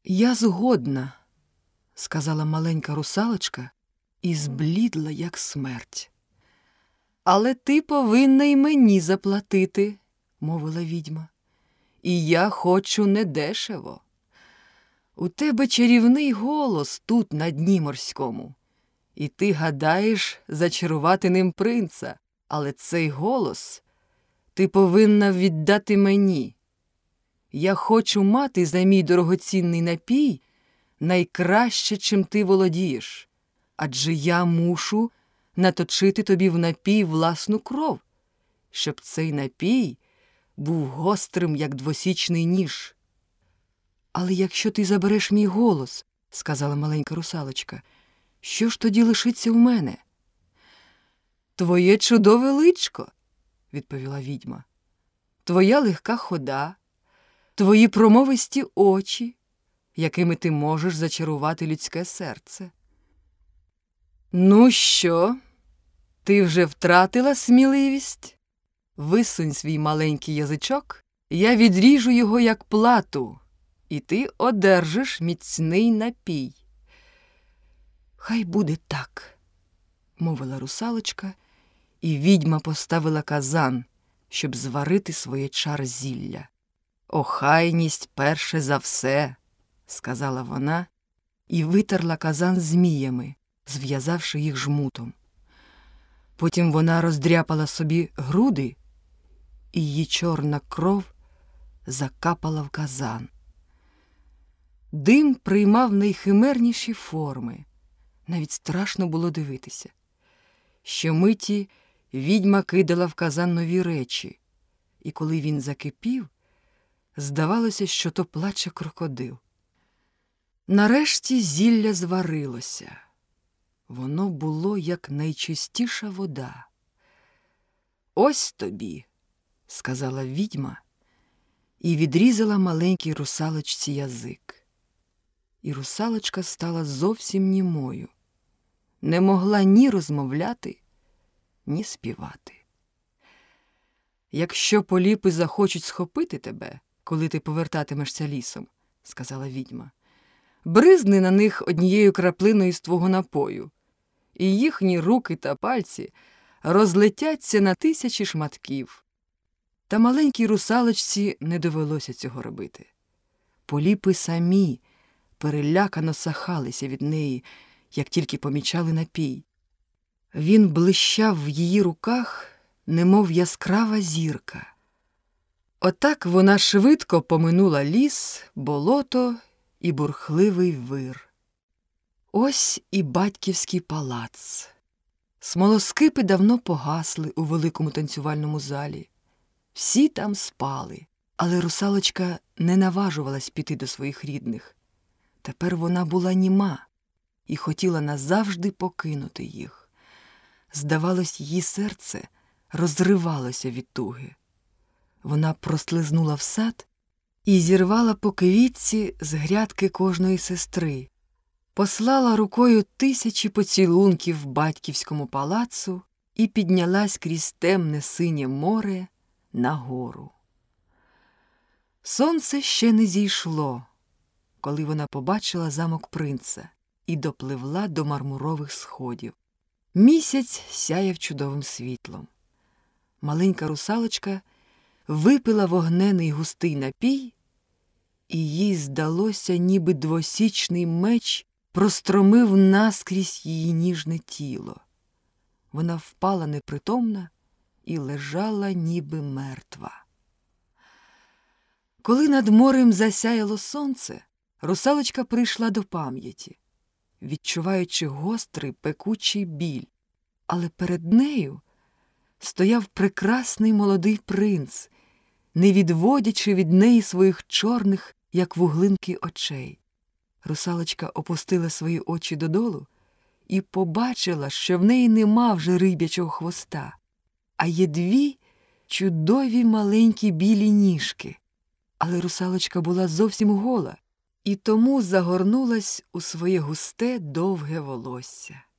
«Я згодна», – сказала маленька русалочка і зблідла, як смерть. «Але ти повинна й мені заплатити», – мовила відьма. «І я хочу недешево. У тебе чарівний голос тут, на дні морському, і ти гадаєш зачарувати ним принца, але цей голос ти повинна віддати мені. Я хочу мати за мій дорогоцінний напій найкраще, чим ти володієш, адже я мушу наточити тобі в напій власну кров, щоб цей напій був гострим, як двосічний ніж». «Але якщо ти забереш мій голос, – сказала маленька русалочка, – що ж тоді лишиться у мене?» «Твоє чудове личко», – відповіла відьма, – «твоя легка хода, твої промовисті очі, якими ти можеш зачарувати людське серце». «Ну що, ти вже втратила сміливість? Висунь свій маленький язичок, я відріжу його, як плату, і ти одержиш міцний напій». «Хай буде так», – мовила русалочка, і відьма поставила казан, щоб зварити своє чар-зілля. «Охайність перше за все», – сказала вона, і витерла казан зміями, зв'язавши їх жмутом. Потім вона роздряпала собі груди, і її чорна кров закапала в казан. Дим приймав найхимерніші форми, навіть страшно було дивитися. Щомиті відьма кидала в казан нові речі, і коли він закипів, здавалося, що то плаче крокодил. Нарешті зілля зварилося. Воно було, як найчистіша вода. «Ось тобі», – сказала відьма, і відрізала маленькій русалочці язик. І русалочка стала зовсім німою, не могла ні розмовляти, ні співати. «Якщо поліпи захочуть схопити тебе, коли ти повертатимешся лісом, – сказала відьма, – бризни на них однією краплиною з твого напою, і їхні руки та пальці розлетяться на тисячі шматків». Та маленькій русалочці не довелося цього робити. Поліпи самі перелякано сахалися від неї, як тільки помічали напій. Він блищав в її руках, немов яскрава зірка. Отак вона швидко поминула ліс, болото і бурхливий вир. Ось і батьківський палац. Смолоскипи давно погасли у великому танцювальному залі. Всі там спали, але русалочка не наважувалась піти до своїх рідних. Тепер вона була німа і хотіла назавжди покинути їх. Здавалось, її серце розривалося від туги. Вона прослизнула в сад і зірвала по квітці з грядки кожної сестри, послала рукою тисячі поцілунків батьківському палацу і піднялась крізь темне синє море нагору. Сонце ще не зійшло, коли вона побачила замок принца і допливла до мармурових сходів. Місяць сяяв чудовим світлом. Маленька русалочка випила вогнений густий напій, і їй здалося, ніби двосічний меч простромив наскрізь її ніжне тіло. Вона впала непритомна і лежала, ніби мертва. Коли над морем засяяло сонце, русалочка прийшла до пам'яті, відчуваючи гострий пекучий біль. Але перед нею стояв прекрасний молодий принц, не відводячи від неї своїх чорних, як вуглинки, очей. Русалочка опустила свої очі додолу і побачила, що в неї нема вже риб'ячого хвоста, а є дві чудові маленькі білі ніжки. Але русалочка була зовсім гола і тому загорнулась у своє густе довге волосся.